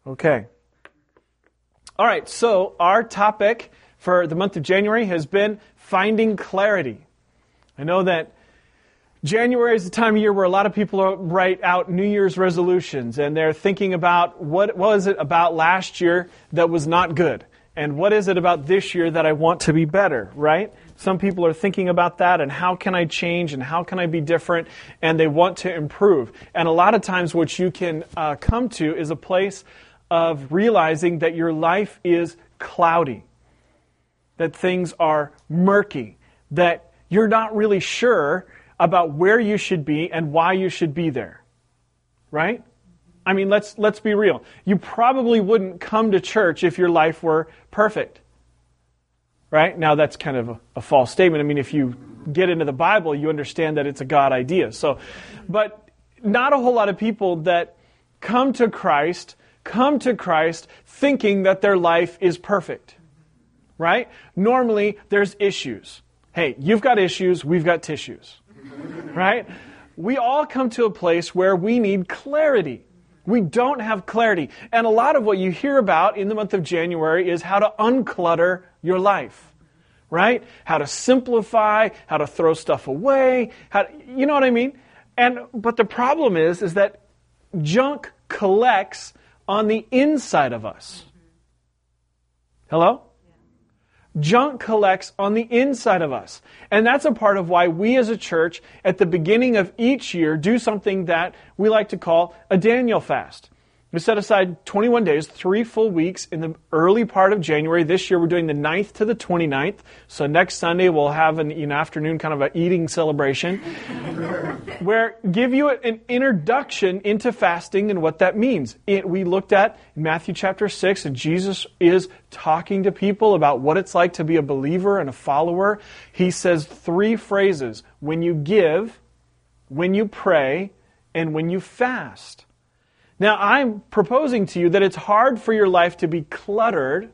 Okay. All right, so our topic for the month of January has been finding clarity. I know that January is the time of year where a lot of people write out New Year's resolutions, and they're thinking about what was it about last year that was not good, and what is it about this year that I want to be better, right? Some people are thinking about that, and how can I change, and how can I be different, and they want to improve. And a lot of times what you can come to is a place of realizing that your life is cloudy, that things are murky, that you're not really sure about where you should be and why you should be there, right? I mean, let's be real. You probably wouldn't come to church if your life were perfect, right? Now, that's kind of a false statement. I mean, if you get into the Bible, you understand that it's a God idea. So, but not a whole lot of people that come to Christ thinking that their life is perfect, right? Normally, there's issues. Hey, you've got issues, we've got tissues, right? We all come to a place where we need clarity. We don't have clarity. And a lot of what you hear about in the month of January is how to unclutter your life, right? How to simplify, how to throw stuff away, you know what I mean? But the problem is that junk collects on the inside of us. Hello? Junk collects on the inside of us. And that's a part of why we as a church, at the beginning of each year, do something that we like to call a Daniel fast. We set aside 21 days, 3 full weeks in the early part of January. This year we're doing the 9th to the 29th. So next Sunday we'll have an afternoon kind of an eating celebration where give you an introduction into fasting and what that means. We looked at Matthew chapter 6, and Jesus is talking to people about what it's like to be a believer and a follower. He says 3 phrases: when you give, when you pray, and when you fast. Now, I'm proposing to you that it's hard for your life to be cluttered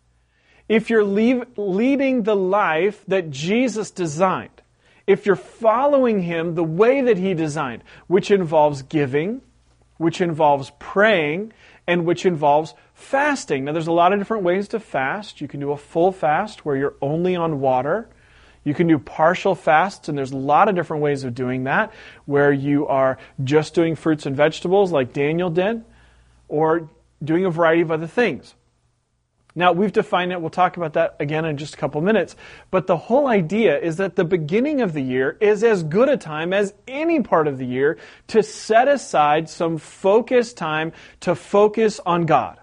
if you're leading the life that Jesus designed. If you're following Him the way that He designed, which involves giving, which involves praying, and which involves fasting. Now, there's a lot of different ways to fast. You can do a full fast where you're only on water. You can do partial fasts, and there's a lot of different ways of doing that, where you are just doing fruits and vegetables like Daniel did, or doing a variety of other things. Now, we've defined it. We'll talk about that again in just a couple minutes. But the whole idea is that the beginning of the year is as good a time as any part of the year to set aside some focused time to focus on God.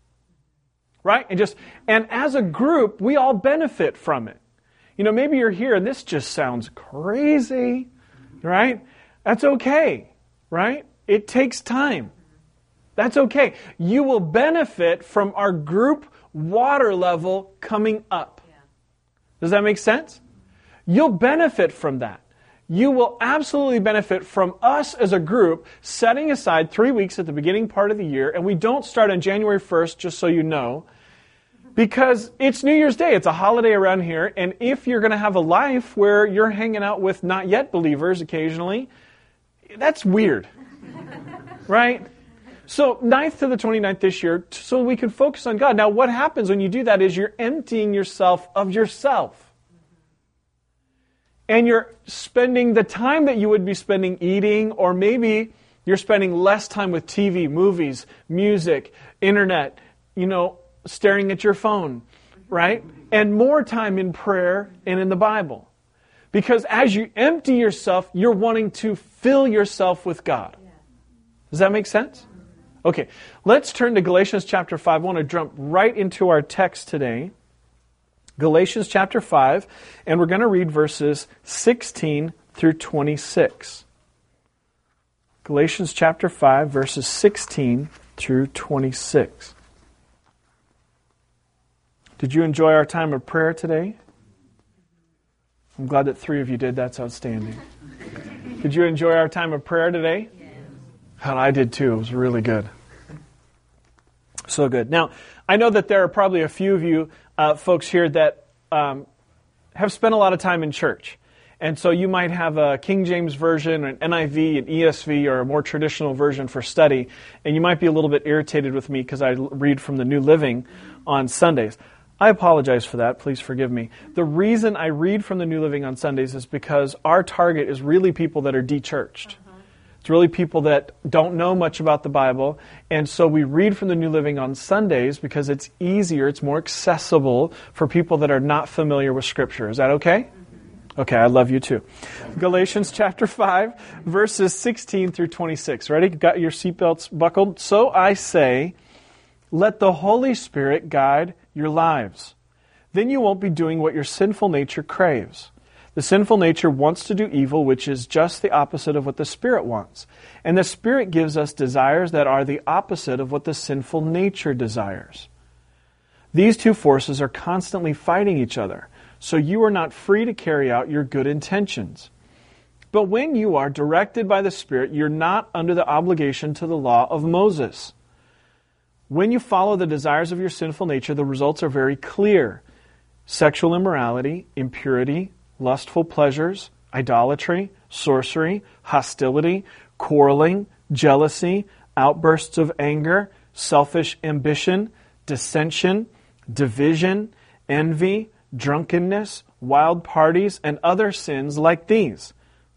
Right? And as a group, we all benefit from it. You know, maybe you're here and this just sounds crazy, right? That's okay, right? It takes time. That's okay. You will benefit from our group water level coming up. Does that make sense? You'll benefit from that. You will absolutely benefit from us as a group setting aside 3 weeks at the beginning part of the year, and we don't start on January 1st, just so you know, because it's New Year's Day. It's a holiday around here. And if you're going to have a life where you're hanging out with not yet believers occasionally, that's weird. Right? So 9th to the 29th this year, so we can focus on God. Now, what happens when you do that is you're emptying yourself of yourself. And you're spending the time that you would be spending eating, or maybe you're spending less time with TV, movies, music, internet, staring at your phone, right? And more time in prayer and in the Bible. Because as you empty yourself, you're wanting to fill yourself with God. Does that make sense? Okay, let's turn to Galatians chapter 5. I want to jump right into our text today. Galatians chapter 5, and we're going to read verses 16 through 26. Galatians chapter 5, verses 16 through 26. Did you enjoy our time of prayer today? I'm glad that 3 of you did. That's outstanding. Did you enjoy our time of prayer today? Yes. And I did too. It was really good. So good. Now, I know that there are probably a few of you folks here that have spent a lot of time in church. And so you might have a King James version, an NIV, an ESV, or a more traditional version for study, and you might be a little bit irritated with me because I read from the New Living on Sundays. I apologize for that. Please forgive me. The reason I read from the New Living on Sundays is because our target is really people that are de-churched. It's really people that don't know much about the Bible, and so we read from the New Living on Sundays because it's easier, it's more accessible for people that are not familiar with Scripture. Is that okay? Okay, I love you too. Galatians chapter 5, verses 16 through 26. Ready? Got your seatbelts buckled? So I say, let the Holy Spirit guide your lives. Then you won't be doing what your sinful nature craves. The sinful nature wants to do evil, which is just the opposite of what the Spirit wants. And the Spirit gives us desires that are the opposite of what the sinful nature desires. These two forces are constantly fighting each other, so you are not free to carry out your good intentions. But when you are directed by the Spirit, you're not under the obligation to the law of Moses. When you follow the desires of your sinful nature, the results are very clear. Sexual immorality, impurity, lustful pleasures, idolatry, sorcery, hostility, quarreling, jealousy, outbursts of anger, selfish ambition, dissension, division, envy, drunkenness, wild parties, and other sins like these.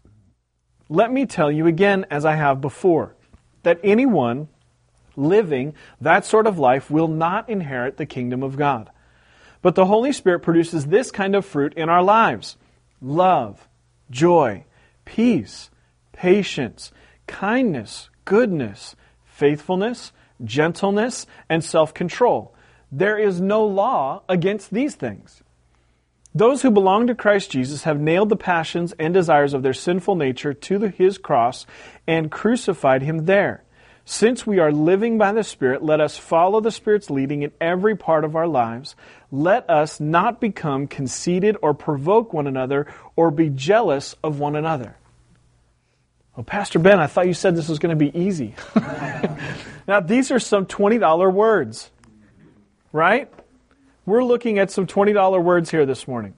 Let me tell you again, as I have before, that anyone living that sort of life will not inherit the kingdom of God. But the Holy Spirit produces this kind of fruit in our lives: love, joy, peace, patience, kindness, goodness, faithfulness, gentleness, and self-control. There is no law against these things. Those who belong to Christ Jesus have nailed the passions and desires of their sinful nature to His cross and crucified Him there. Since we are living by the Spirit, let us follow the Spirit's leading in every part of our lives. Let us not become conceited or provoke one another or be jealous of one another. Well, Pastor Ben, I thought you said this was going to be easy. Now, these are some $20 words, right? We're looking at some $20 words here this morning.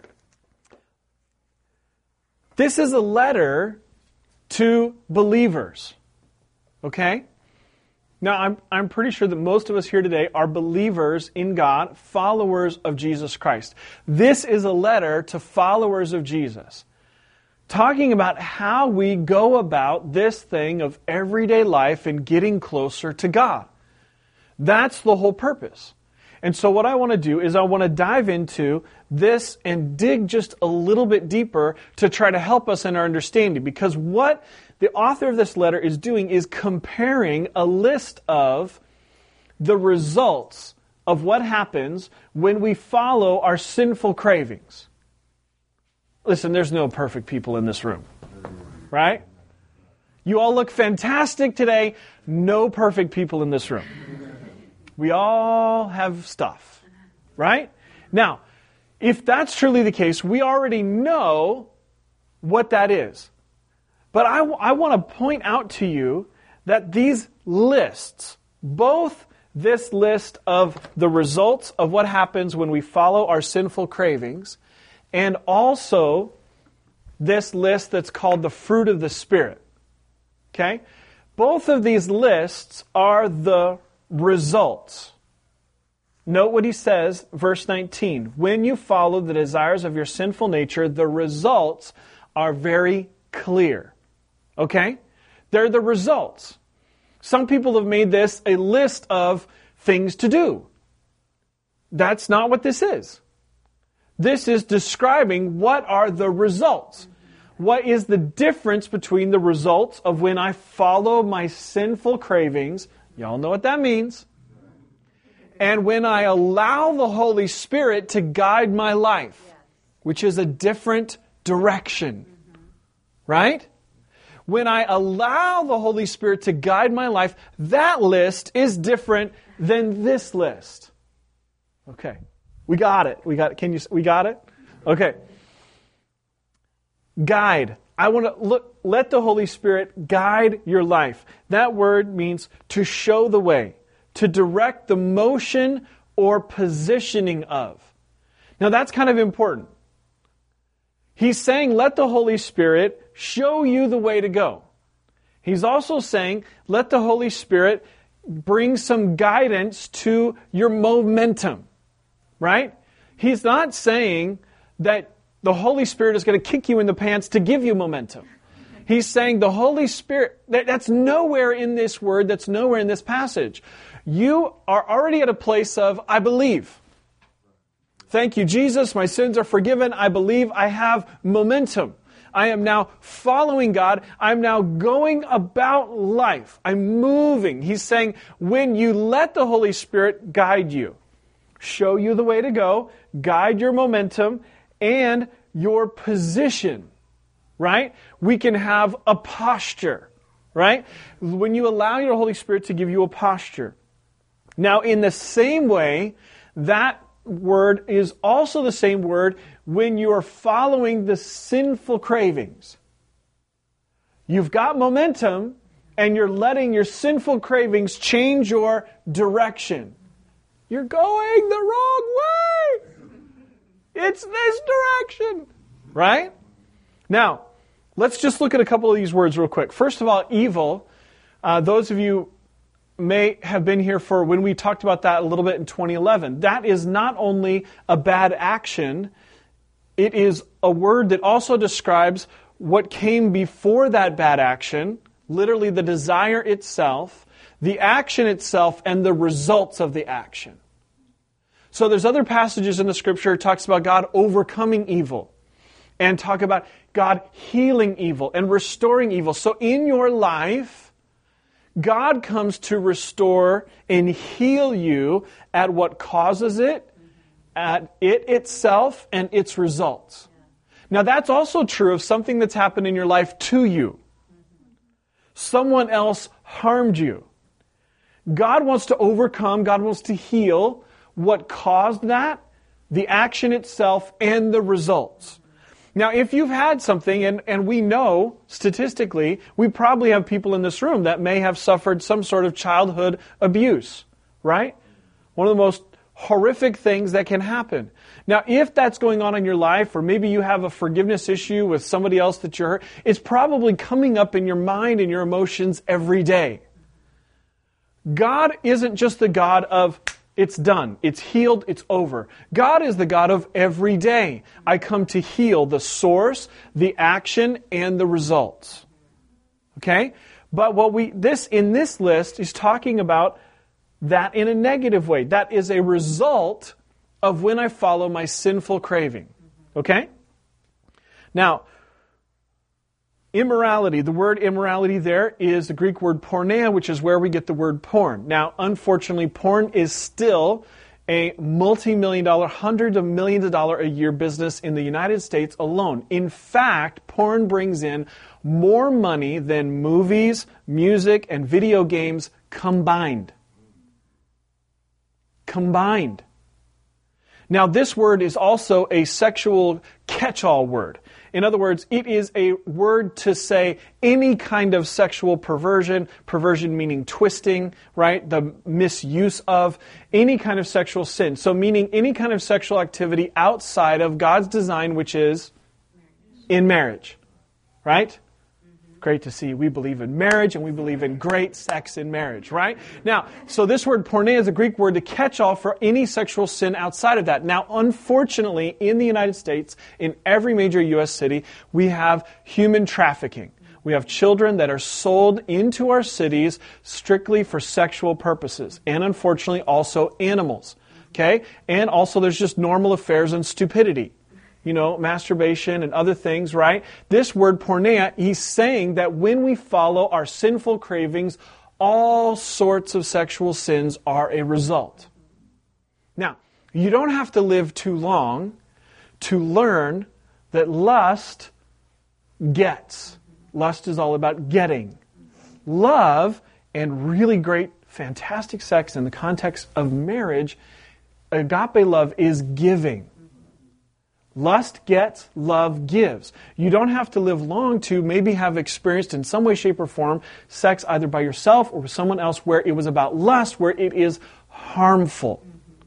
This is a letter to believers. Okay? Now, I'm pretty sure that most of us here today are believers in God, followers of Jesus Christ. This is a letter to followers of Jesus, talking about how we go about this thing of everyday life and getting closer to God. That's the whole purpose. And so what I want to do is I want to dive into this and dig just a little bit deeper to try to help us in our understanding. Because what the author of this letter is doing is comparing a list of the results of what happens when we follow our sinful cravings. Listen, there's no perfect people in this room, right? You all look fantastic today. No perfect people in this room. We all have stuff, right? Now, if that's truly the case, we already know what that is. But I want to point out to you that these lists, both this list of the results of what happens when we follow our sinful cravings, and also this list that's called the fruit of the Spirit, okay? Both of these lists are the results. Note what he says, verse 19. When you follow the desires of your sinful nature, the results are very clear. Okay? They're the results. Some people have made this a list of things to do. That's not what this is. This is describing what are the results. What is the difference between the results of when I follow my sinful cravings? Y'all know what that means. And when I allow the Holy Spirit to guide my life, which is a different direction. Right? When I allow the Holy Spirit to guide my life, that list is different than this list. Okay. We got it. We got it. We got it? Okay. Guide. I want to let the Holy Spirit guide your life. That word means to show the way, to direct the motion or positioning of. Now that's kind of important. He's saying, let the Holy Spirit show you the way to go. He's also saying, let the Holy Spirit bring some guidance to your momentum, right? He's not saying that the Holy Spirit is going to kick you in the pants to give you momentum. He's saying the Holy Spirit, that's nowhere in this word, that's nowhere in this passage. You are already at a place of, I believe. Thank you, Jesus, my sins are forgiven. I believe. I have momentum. I am now following God. I'm now going about life. I'm moving. He's saying, when you let the Holy Spirit guide you, show you the way to go, guide your momentum, and your position, right? We can have a posture, right? When you allow your Holy Spirit to give you a posture. Now, in the same way, that word is also the same word when you are following the sinful cravings. You've got momentum, and you're letting your sinful cravings change your direction. You're going the wrong way. It's this direction, right? Now, let's just look at a couple of these words real quick. First of all, evil. Those of you may have been here for when we talked about that a little bit in 2011. That is not only a bad action, it is a word that also describes what came before that bad action, literally the desire itself, the action itself, and the results of the action. So there's other passages in the Scripture that talks about God overcoming evil and talk about God healing evil and restoring evil. So in your life, God comes to restore and heal you at what causes it, at it itself, and its results. Now that's also true of something that's happened in your life to you. Someone else harmed you. God wants to overcome, God wants to heal what caused that, the action itself, and the results. Now, if you've had something, and we know, statistically, we probably have people in this room that may have suffered some sort of childhood abuse, right? One of the most horrific things that can happen. Now, if that's going on in your life, or maybe you have a forgiveness issue with somebody else that you're hurt, it's probably coming up in your mind and your emotions every day. God isn't just the God of, it's done, it's healed, it's over. God is the God of every day. I come to heal the source, the action, and the results. Okay? But in this list is talking about that in a negative way. That is a result of when I follow my sinful craving. Okay? Now, immorality. The word immorality there is the Greek word porneia, which is where we get the word porn. Now, unfortunately, porn is still a multi-million dollar, hundreds of millions of dollars a year business in the United States alone. In fact, porn brings in more money than movies, music, and video games combined. Combined. Now, this word is also a sexual catch-all word. In other words, it is a word to say any kind of sexual perversion meaning twisting, right? The misuse of any kind of sexual sin. So meaning any kind of sexual activity outside of God's design, which is in marriage, right? Great to see. We believe in marriage and we believe in great sex in marriage, right? Now, so this word porneia is a Greek word to catch all for any sexual sin outside of that. Now, unfortunately, in the United States, in every major U.S. city, we have human trafficking. We have children that are sold into our cities strictly for sexual purposes. And unfortunately, also animals. Okay? And also there's just normal affairs and stupidity. You know, masturbation and other things, right? This word porneia, he's saying that when we follow our sinful cravings, all sorts of sexual sins are a result. Now, you don't have to live too long to learn that lust gets. Lust is all about getting. Love and really great, fantastic sex in the context of marriage, agape love is giving. Lust gets, love gives. You don't have to live long to maybe have experienced in some way, shape, or form sex either by yourself or with someone else where it was about lust, where it is harmful.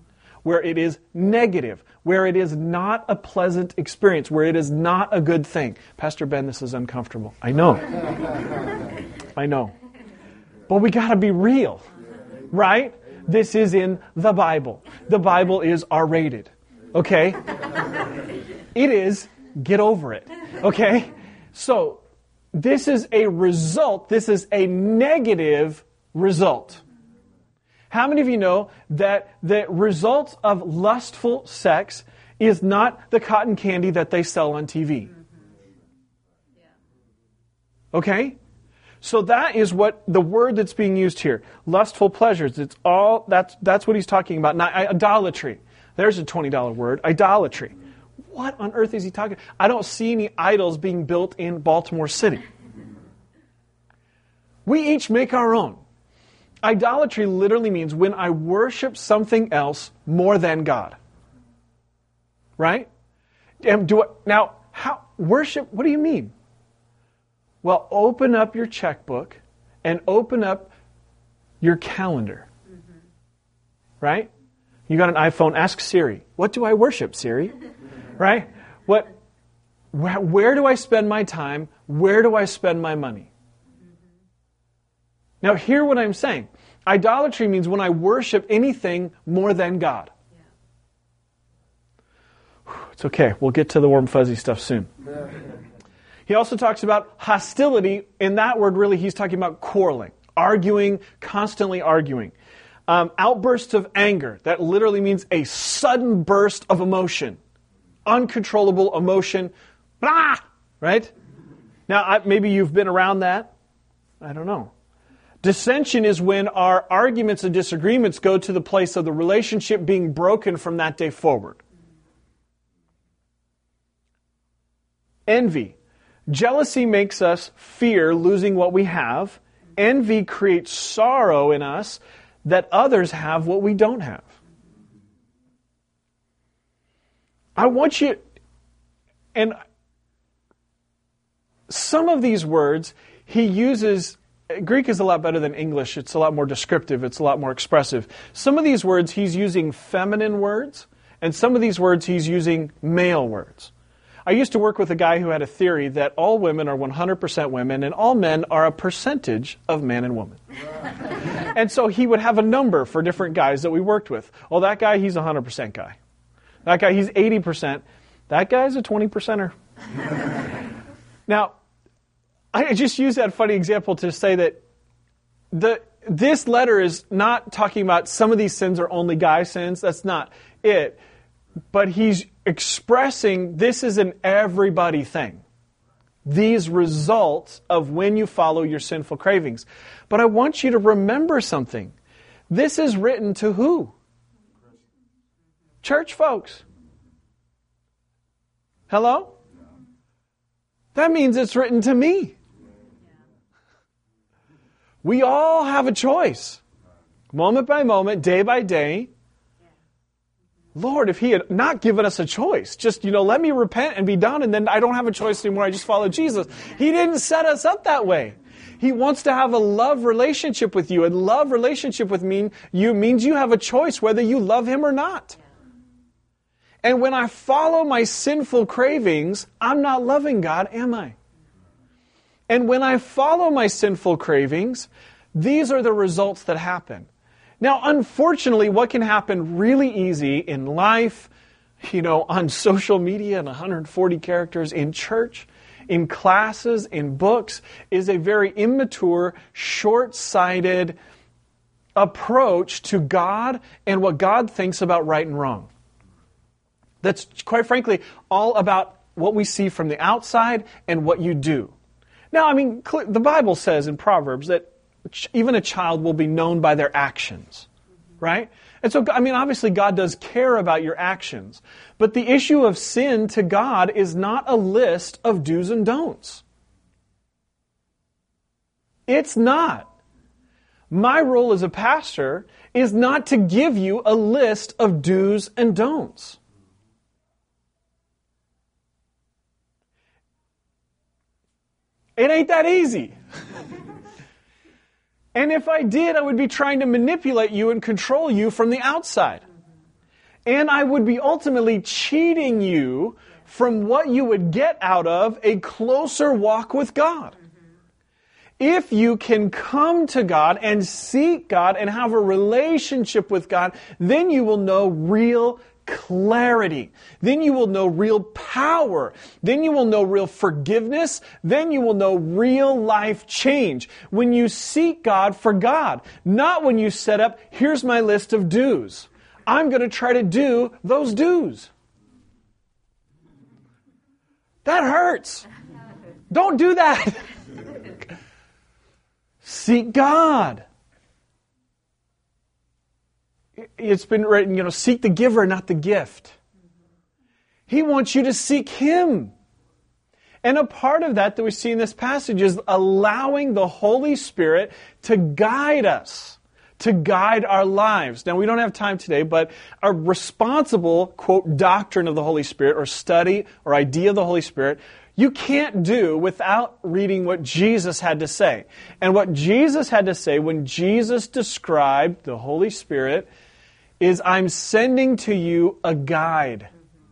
where it is negative, where it is not a pleasant experience, where it is not a good thing. Pastor Ben, this is uncomfortable. I know. I know. But we got to be real, right? This is in the Bible. The Bible is R-rated, okay? It is, get over it, okay? So, this is a result. This is a negative result. How many of you know that the result of lustful sex is not the cotton candy that they sell on TV? Okay? So that is what the word that's being used here. Lustful pleasures. It's all, that's what he's talking about. Not idolatry. There's a $20 word. Idolatry. What on earth is he talking about? I don't see any idols being built in Baltimore City. We each make our own. Idolatry literally means when I worship something else more than God. Right? Now, how worship, what do you mean? Well, open up your checkbook and open up your calendar. Right? You got an iPhone, ask Siri, what do I worship, Siri? Right? Where do I spend my time? Where do I spend my money? Now, hear what I'm saying. Idolatry means when I worship anything more than God. It's okay. We'll get to the warm, fuzzy stuff soon. He also talks about hostility. In that word, really, he's talking about quarreling, arguing, constantly arguing. Outbursts of anger. That literally means a sudden burst of emotion. Uncontrollable emotion. Blah! Right? Now, maybe you've been around that. I don't know. Dissension is when our arguments and disagreements go to the place of the relationship being broken from that day forward. Envy. Jealousy makes us fear losing what we have. Envy creates sorrow in us that others have what we don't have. I want you, and some of these words he uses. Greek is a lot better than English. It's a lot more descriptive. It's a lot more expressive. Some of these words he's using feminine words, and some of these words he's using male words. I used to work with a guy who had a theory that all women are 100% women and all men are a percentage of man and woman. And so he would have a number for different guys that we worked with. Oh, that guy, he's a 100% guy. That guy, he's 80%. That guy's a 20%er. Now, I just use that funny example to say that this letter is not talking about some of these sins are only guy sins. That's not it. But he's expressing this is an everybody thing. These results of when you follow your sinful cravings. But I want you to remember something. This is written to who? Church folks. Hello? That means it's written to me. We all have a choice. Moment by moment, day by day. Lord, if He had not given us a choice, just, let me repent and be done, and then I don't have a choice anymore, I just follow Jesus. He didn't set us up that way. He wants to have a love relationship with you, and love relationship with you means you have a choice whether you love Him or not. And when I follow my sinful cravings, I'm not loving God, am I? And when I follow my sinful cravings, these are the results that happen. Now, unfortunately, what can happen really easy in life, on social media and 140 characters, in church, in classes, in books, is a very immature, short-sighted approach to God and what God thinks about right and wrong. That's, quite frankly, all about what we see from the outside and what you do. Now, the Bible says in Proverbs that even a child will be known by their actions, right? And so, obviously God does care about your actions. But the issue of sin to God is not a list of do's and don'ts. It's not. My role as a pastor is not to give you a list of do's and don'ts. It ain't that easy. And if I did, I would be trying to manipulate you and control you from the outside. And I would be ultimately cheating you from what you would get out of a closer walk with God. If you can come to God and seek God and have a relationship with God, then you will know real clarity. Then you will know real power. Then you will know real forgiveness. Then you will know real life change. When you seek God for God, not when you set up, here's my list of do's. I'm going to try to do those do's. That hurts. Don't do that. Seek God. It's been written, seek the giver, not the gift. He wants you to seek Him. And a part of that we see in this passage is allowing the Holy Spirit to guide us, to guide our lives. Now, we don't have time today, but a responsible, quote, doctrine of the Holy Spirit or study or idea of the Holy Spirit, you can't do without reading what Jesus had to say. And what Jesus had to say when Jesus described the Holy Spirit is, I'm sending to you a guide.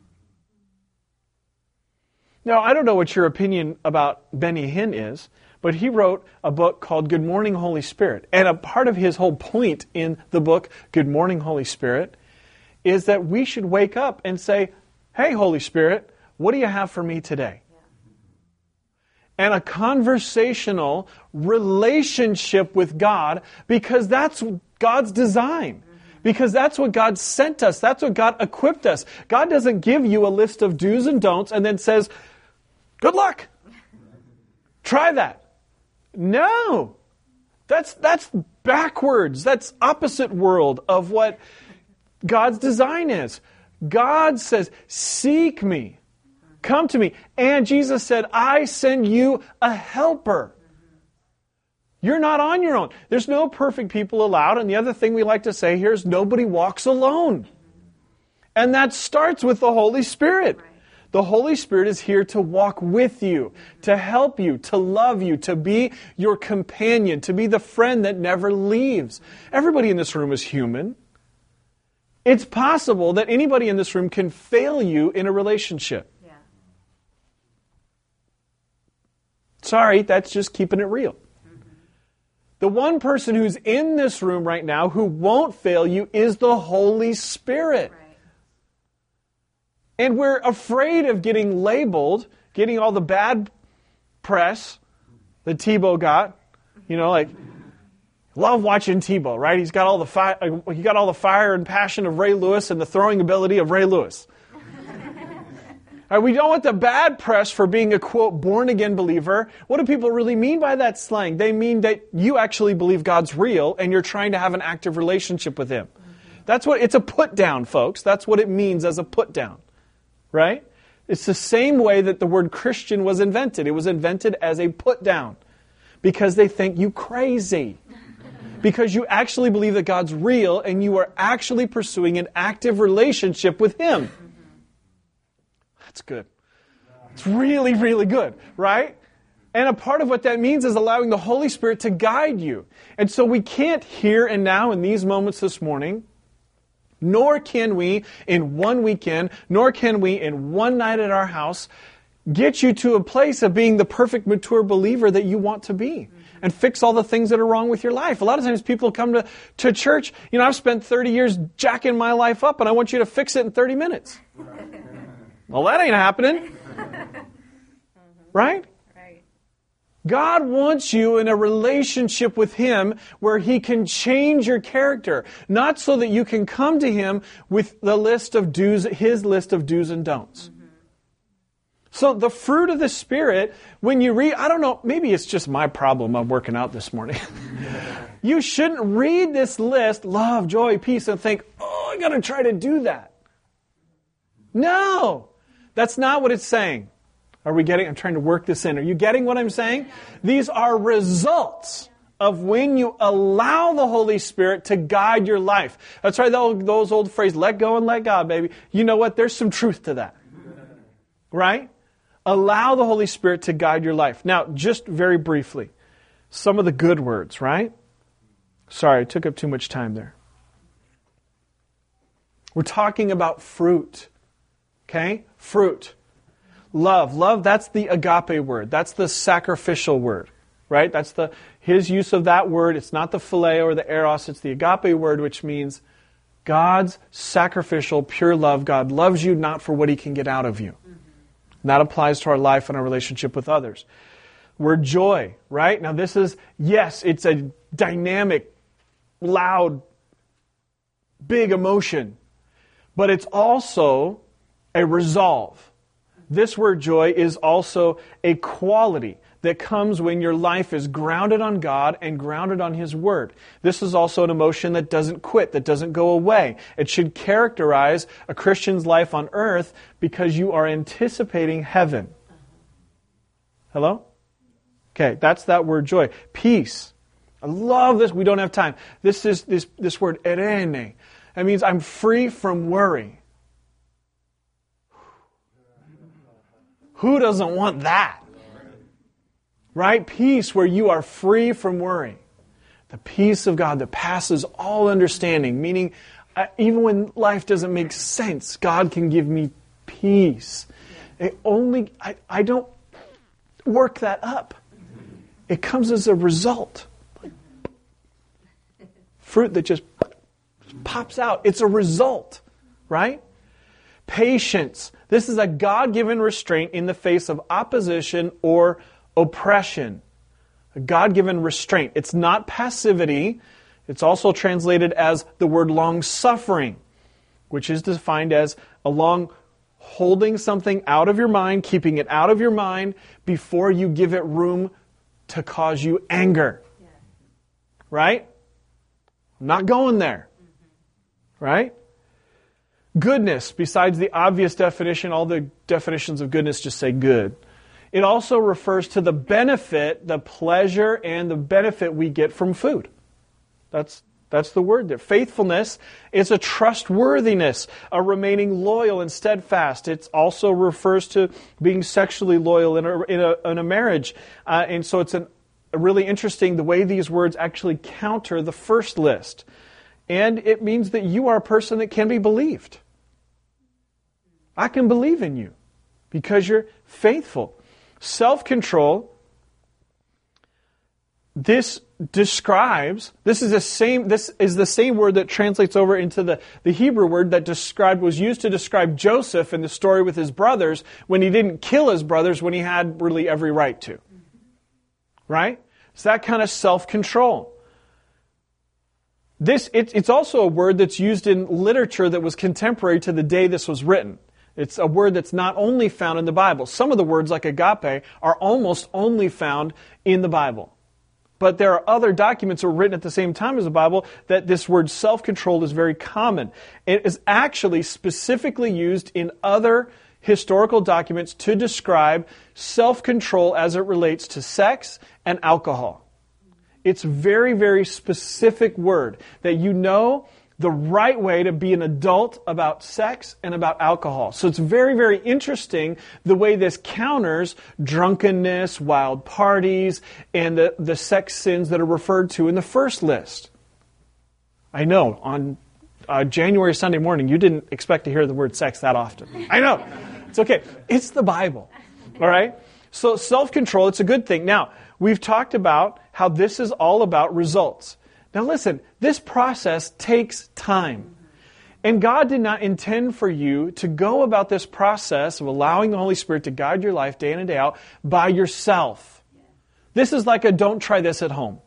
Now, I don't know what your opinion about Benny Hinn is, but he wrote a book called Good Morning, Holy Spirit. And a part of his whole point in the book, Good Morning, Holy Spirit, is that we should wake up and say, hey, Holy Spirit, what do you have for me today? And a conversational relationship with God, because that's God's design. Because that's what God sent us. That's what God equipped us. God doesn't give you a list of do's and don'ts and then says, good luck. Try that. No. That's backwards. That's opposite world of what God's design is. God says, seek me. Come to me. And Jesus said, I send you a helper. You're not on your own. There's no perfect people allowed. And the other thing we like to say here is nobody walks alone. And that starts with the Holy Spirit. The Holy Spirit is here to walk with you, to help you, to love you, to be your companion, to be the friend that never leaves. Everybody in this room is human. It's possible that anybody in this room can fail you in a relationship. Sorry, that's just keeping it real. The one person who's in this room right now who won't fail you is the Holy Spirit. Right. And we're afraid of getting labeled, getting all the bad press that Tebow got. Love watching Tebow, right? He's got all the fire and passion of Ray Lewis and the throwing ability of Ray Lewis. We don't want the bad press for being a, quote, born-again believer. What do people really mean by that slang? They mean that you actually believe God's real and you're trying to have an active relationship with Him. It's a put-down, folks. That's what it means as a put-down, right? It's the same way that the word Christian was invented. It was invented as a put-down because they think you crazy. Because you actually believe that God's real and you are actually pursuing an active relationship with Him. That's good. It's really, really good, right? And a part of what that means is allowing the Holy Spirit to guide you. And so we can't here and now in these moments this morning, nor can we in one weekend, nor can we in one night at our house, get you to a place of being the perfect, mature believer that you want to be. And fix all the things that are wrong with your life. A lot of times people come to church, I've spent 30 years jacking my life up and I want you to fix it in 30 minutes. Well, that ain't happening. Right? God wants you in a relationship with Him where He can change your character. Not so that you can come to Him with the list of do's, His list of do's and don'ts. So the fruit of the Spirit, when you read, I don't know, maybe it's just my problem I'm working out this morning. You shouldn't read this list, love, joy, peace, and think, I got to try to do that. No, that's not what it's saying. I'm trying to work this in. Are you getting what I'm saying? These are results of when you allow the Holy Spirit to guide your life. That's right, those old phrases, let go and let God, baby. You know what? There's some truth to that. Right? Allow the Holy Spirit to guide your life. Now, just very briefly, some of the good words, right? Sorry, I took up too much time there. We're talking about fruit. Okay? Fruit. Love. Love, that's the agape word. That's the sacrificial word. Right? That's his use of that word. It's not the phileo or the eros. It's the agape word, which means God's sacrificial, pure love. God loves you not for what He can get out of you. And that applies to our life and our relationship with others. Word joy, right? Now this is, yes, it's a dynamic, loud, big emotion. But it's also a resolve. This word joy is also a quality that comes when your life is grounded on God and grounded on His Word. This is also an emotion that doesn't quit, that doesn't go away. It should characterize a Christian's life on earth because you are anticipating heaven. Hello? Okay, that's that word joy. Peace. I love this. We don't have time. This is this word erene. That means I'm free from worry. Who doesn't want that? Right? Peace where you are free from worry. The peace of God that passes all understanding. Meaning, even when life doesn't make sense, God can give me peace. I don't work that up. It comes as a result. Fruit that just pops out. It's a result. Right? Patience. This is a God-given restraint in the face of opposition or oppression. A God-given restraint. It's not passivity. It's also translated as the word long-suffering, which is defined as holding something out of your mind, keeping it out of your mind before you give it room to cause you anger. Yeah. Right? I'm not going there. Right? Goodness, besides the obvious definition, all the definitions of goodness just say good. It also refers to the benefit, the pleasure, and the benefit we get from food. That's the word there. Faithfulness is a trustworthiness, a remaining loyal and steadfast. It also refers to being sexually loyal in a marriage. And so it's really interesting the way these words actually counter the first list. And it means that you are a person that can be believed. I can believe in you because you're faithful. Self-control, this is the same word that translates over into the Hebrew word that was used to describe Joseph in the story with his brothers when he didn't kill his brothers when he had really every right to. Right? It's that kind of self-control. It's also a word that's used in literature that was contemporary to the day this was written. It's a word that's not only found in the Bible. Some of the words, like agape, are almost only found in the Bible. But there are other documents that were written at the same time as the Bible that this word self-control is very common. It is actually specifically used in other historical documents to describe self-control as it relates to sex and alcohol. It's a very, very specific word that you know the right way to be an adult about sex and about alcohol. So it's very, very interesting the way this counters drunkenness, wild parties, and the sex sins that are referred to in the first list. I know, on January Sunday morning, you didn't expect to hear the word sex that often. I know. It's okay. It's the Bible. All right? So self-control, it's a good thing. Now, we've talked about how this is all about results. Now listen, this process takes time. And God did not intend for you to go about this process of allowing the Holy Spirit to guide your life day in and day out by yourself. This is like a don't try this at home.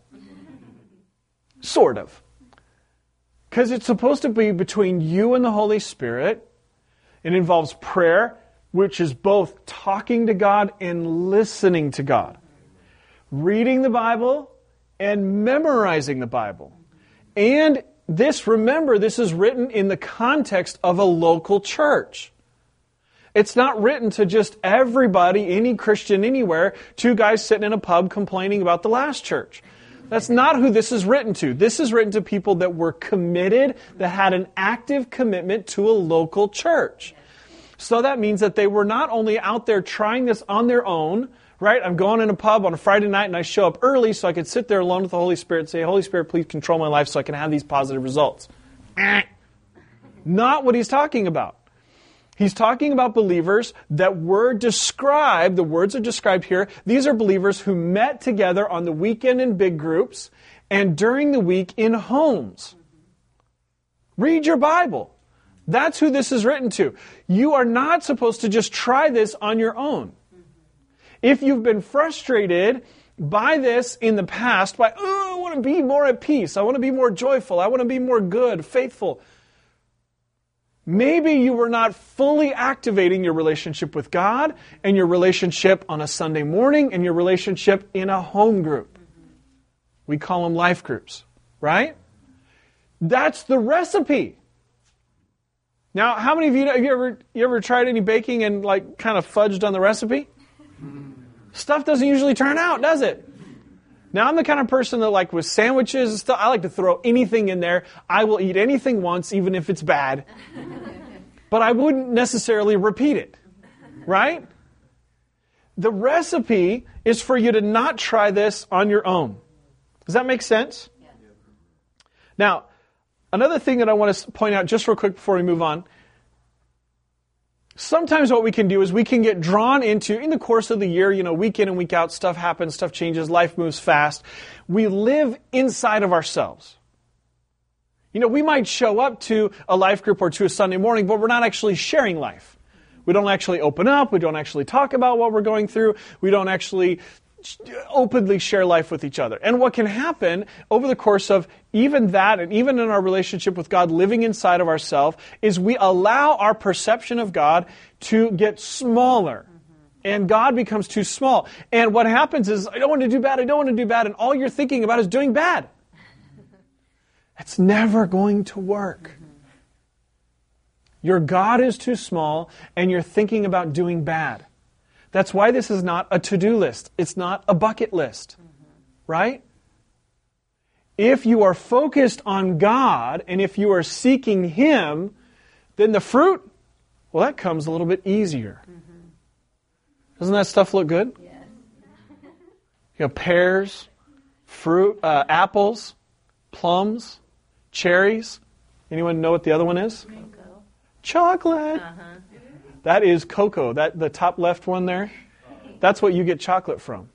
Sort of. Because it's supposed to be between you and the Holy Spirit. It involves prayer, which is both talking to God and listening to God. Reading the Bible and memorizing the Bible. And remember, this is written in the context of a local church. It's not written to just everybody, any Christian anywhere, two guys sitting in a pub complaining about the last church. That's not who this is written to. This is written to people that were committed, that had an active commitment to a local church. So that means that they were not only out there trying this on their own, right? I'm going in a pub on a Friday night and I show up early so I can sit there alone with the Holy Spirit and say, Holy Spirit, please control my life so I can have these positive results. Not what he's talking about. He's talking about believers that were described, the words are described here. These are believers who met together on the weekend in big groups and during the week in homes. Read your Bible. That's who this is written to. You are not supposed to just try this on your own. If you've been frustrated by this in the past, I want to be more at peace, I want to be more joyful, I want to be more good, faithful, maybe you were not fully activating your relationship with God and your relationship on a Sunday morning and your relationship in a home group. We call them life groups, right? That's the recipe. Now, how many of you, have you ever tried any baking and kind of fudged on the recipe? Stuff doesn't usually turn out, does it? Now, I'm the kind of person that with sandwiches and stuff, I like to throw anything in there. I will eat anything once, even if it's bad. But I wouldn't necessarily repeat it. Right? The recipe is for you to not try this on your own. Does that make sense? Yeah. Now, another thing that I want to point out just real quick before we move on. Sometimes what we can do is we can get drawn into, in the course of the year, week in and week out, stuff happens, stuff changes, life moves fast. We live inside of ourselves. We might show up to a life group or to a Sunday morning, but we're not actually sharing life. We don't actually open up. We don't actually talk about what we're going through. We don't actually openly share life with each other. And what can happen over the course of even that, and even in our relationship with God, living inside of ourselves, is we allow our perception of God to get smaller. And God becomes too small. And what happens is, I don't want to do bad, and all you're thinking about is doing bad. It's never going to work. Your God is too small, and you're thinking about doing bad. That's why this is not a to-do list. It's not a bucket list. Right? If you are focused on God, and if you are seeking Him, then the fruit, well, that comes a little bit easier. Doesn't that stuff look good? Yes. Pears, fruit, apples, plums, cherries. Anyone know what the other one is? Cocoa. Chocolate. That is cocoa. The top left one there, that's what you get chocolate from.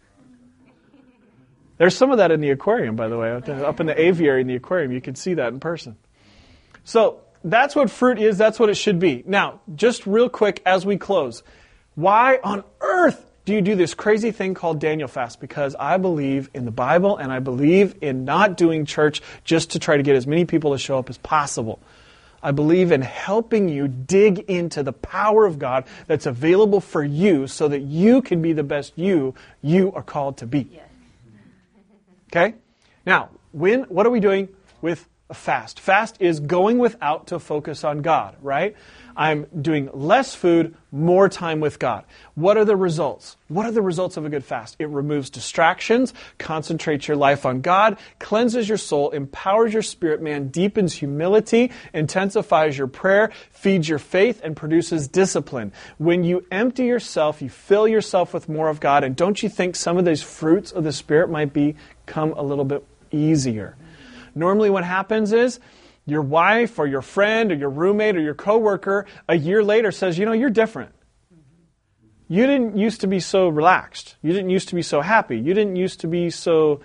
There's some of that in the aquarium, by the way. Up in the aviary in the aquarium, you can see that in person. So that's what fruit is. That's what it should be. Now, just real quick as we close. Why on earth do you do this crazy thing called Daniel fast? Because I believe in the Bible, and I believe in not doing church just to try to get as many people to show up as possible. I believe in helping you dig into the power of God that's available for you so that you can be the best you are called to be. Yes. Okay? Now, what are we doing with a fast? Fast is going without to focus on God, right? I'm doing less food, more time with God. What are the results? What are the results of a good fast? It removes distractions, concentrates your life on God, cleanses your soul, empowers your spirit man, deepens humility, intensifies your prayer, feeds your faith, and produces discipline. When you empty yourself, you fill yourself with more of God, and don't you think some of those fruits of the Spirit might become a little bit easier? Normally what happens is, your wife or your friend or your roommate or your coworker a year later says, you're different. You didn't used to be so relaxed. You didn't used to be so happy. You didn't used to be so...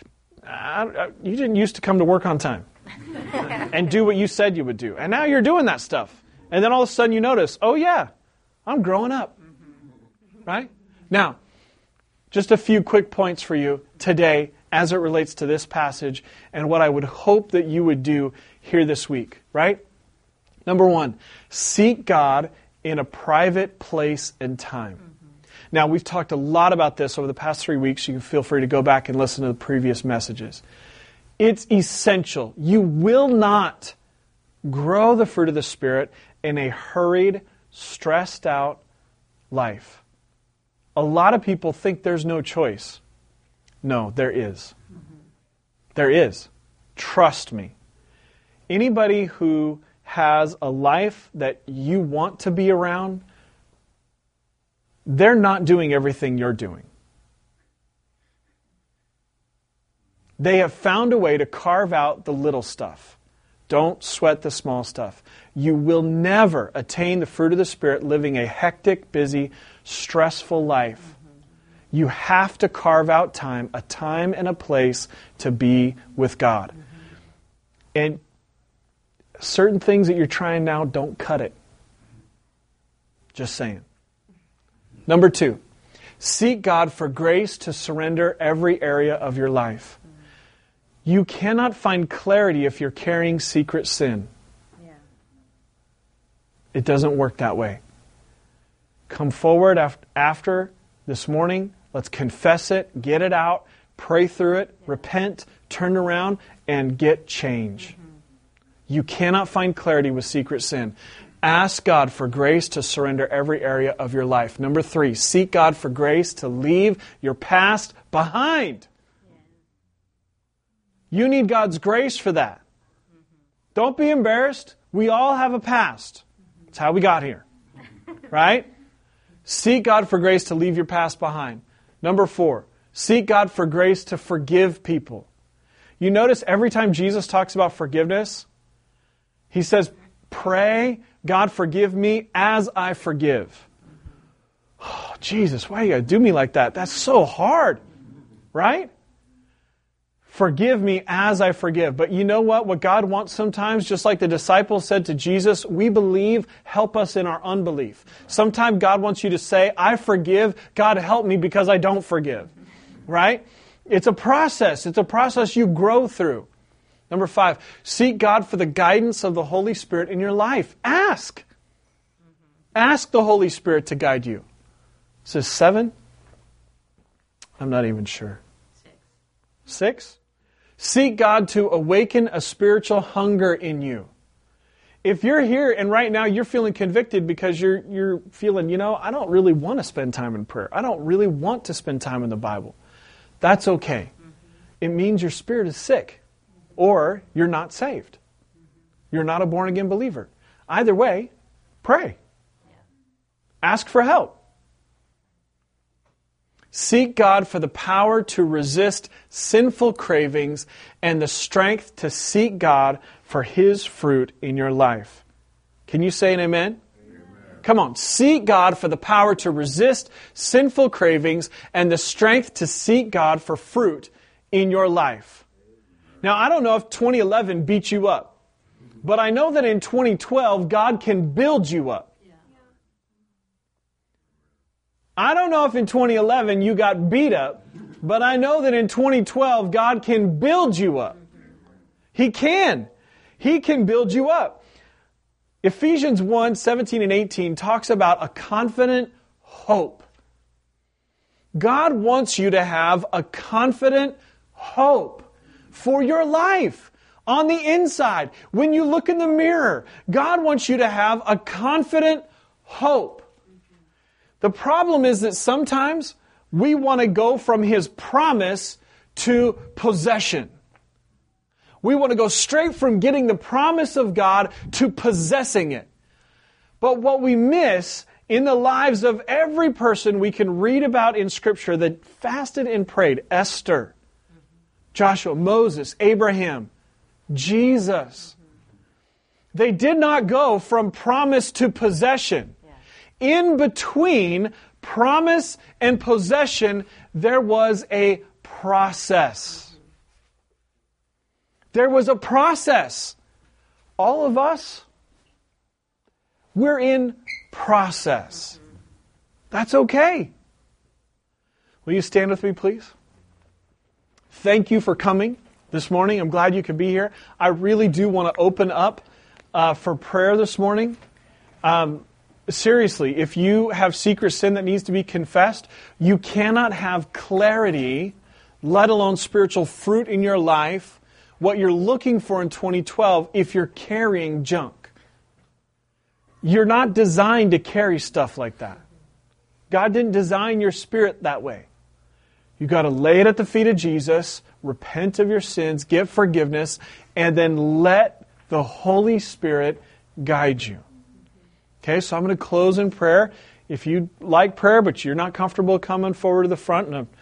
you didn't used to come to work on time and do what you said you would do. And now you're doing that stuff. And then all of a sudden you notice, oh yeah, I'm growing up. Right? Now, just a few quick points for you today as it relates to this passage and what I would hope that you would do here this week, right? Number one, seek God in a private place and time. Now, we've talked a lot about this over the past 3 weeks. You can feel free to go back and listen to the previous messages. It's essential. You will not grow the fruit of the Spirit in a hurried, stressed out life. A lot of people think there's no choice. No, there is. There is. Trust me. Anybody who has a life that you want to be around, they're not doing everything you're doing. They have found a way to carve out the little stuff, Don't sweat the small stuff. You will never attain the fruit of the Spirit living a hectic, busy, stressful life. You have to carve out time, a time and a place to be with God. And certain things that you're trying now don't cut it. Just saying. Number 2, seek God for grace to surrender every area of your life. You cannot find clarity if you're carrying secret sin. Yeah. It doesn't work that way. Come forward after this morning. Let's confess it, get it out, pray through it, repent, turn around, and get change. You cannot find clarity with secret sin. Ask God for grace to surrender every area of your life. Number 3, seek God for grace to leave your past behind. You need God's grace for that. Don't be embarrassed. We all have a past. That's how we got here. Right? Seek God for grace to leave your past behind. Number 4, seek God for grace to forgive people. You notice every time Jesus talks about forgiveness, He says, pray, God forgive me as I forgive. Oh, Jesus, why you got to do me like that? That's so hard. Right? Forgive me as I forgive. But you know what? What God wants sometimes, just like the disciples said to Jesus, we believe, help us in our unbelief. Sometimes God wants you to say, I forgive, God help me because I don't forgive. Right? It's a process. It's a process you grow through. Number 5, seek God for the guidance of the Holy Spirit in your life. Ask. Ask the Holy Spirit to guide you. It says 7? I'm not even sure. 6? Seek God to awaken a spiritual hunger in you. If you're here and right now you're feeling convicted because you're feeling, I don't really want to spend time in prayer. I don't really want to spend time in the Bible. That's okay. It means your spirit is sick or you're not saved. You're not a born-again believer. Either way, pray. Ask for help. Seek God for the power to resist sinful cravings and the strength to seek God for His fruit in your life. Can you say an amen? Amen. Come on. Seek God for the power to resist sinful cravings and the strength to seek God for fruit in your life. Now, I don't know if 2011 beat you up, but I know that in 2012, God can build you up. I don't know if in 2011 you got beat up, but I know that in 2012 God can build you up. He can. He can build you up. Ephesians 1:17 and 18 talks about a confident hope. God wants you to have a confident hope for your life on the inside. When you look in the mirror, God wants you to have a confident hope. The problem is that sometimes we want to go from His promise to possession. We want to go straight from getting the promise of God to possessing it. But what we miss in the lives of every person we can read about in Scripture that fasted and prayed, Esther, Joshua, Moses, Abraham, Jesus, they did not go from promise to possession. In between promise and possession, there was a process. There was a process. All of us, we're in process. That's okay. Will you stand with me, please? Thank you for coming this morning. I'm glad you could be here. I really do want to open up for prayer this morning. Seriously, if you have secret sin that needs to be confessed, you cannot have clarity, let alone spiritual fruit in your life, what you're looking for in 2012, if you're carrying junk. You're not designed to carry stuff like that. God didn't design your spirit that way. You've got to lay it at the feet of Jesus, repent of your sins, get forgiveness, and then let the Holy Spirit guide you. Okay, so I'm going to close in prayer. If you like prayer, but you're not comfortable coming forward to the front, and I'm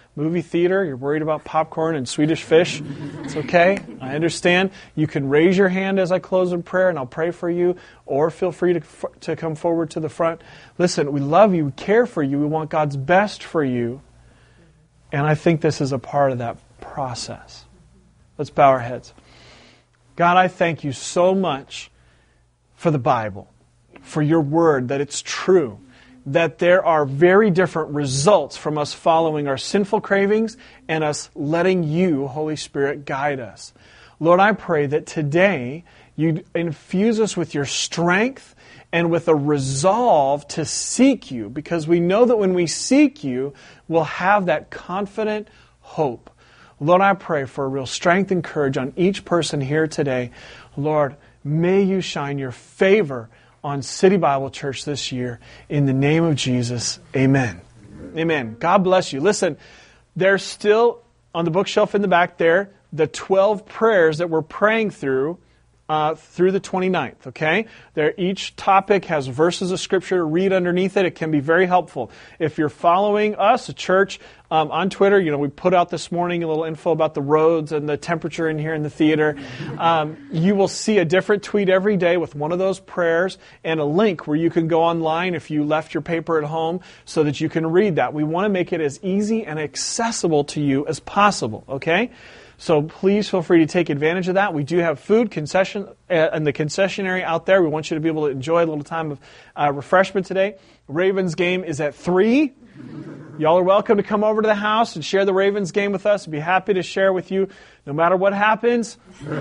movie theater, you're worried about popcorn and Swedish fish. It's okay. I understand. You can raise your hand as I close in prayer, and I'll pray for you, or feel free to come forward to the front. Listen, we love you, we care for you, we want God's best for you, and I think this is a part of that process. Let's bow our heads. God, I thank you so much for the Bible, for your word, that it's true, that there are very different results from us following our sinful cravings and us letting you, Holy Spirit, guide us. Lord, I pray that today you'd infuse us with your strength and with a resolve to seek you, because we know that when we seek you, we'll have that confident hope. Lord, I pray for a real strength and courage on each person here today. Lord, may you shine your favor on City Bible Church this year. In the name of Jesus, amen. Amen. God bless you. Listen, there's still on the bookshelf in the back there the 12 prayers that we're praying through the 29th, okay? Each topic has verses of Scripture to read underneath it. It can be very helpful. If you're following us, a church, on Twitter, we put out this morning a little info about the roads and the temperature in here in the theater. You will see a different tweet every day with one of those prayers and a link where you can go online if you left your paper at home so that you can read that. We want to make it as easy and accessible to you as possible, okay? So please feel free to take advantage of that. We do have food concession in the concessionary out there. We want you to be able to enjoy a little time of refreshment today. Ravens game is at 3. Y'all are welcome to come over to the house and share the Ravens game with us. We'd be happy to share with you no matter what happens.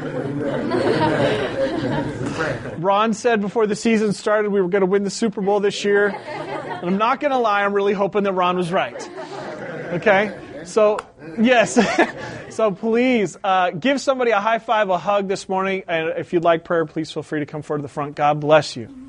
Ron said before the season started we were going to win the Super Bowl this year. And I'm not going to lie, I'm really hoping that Ron was right. Okay? So, yes. So please, give somebody a high five, a hug this morning. And if you'd like prayer, please feel free to come forward to the front. God bless you.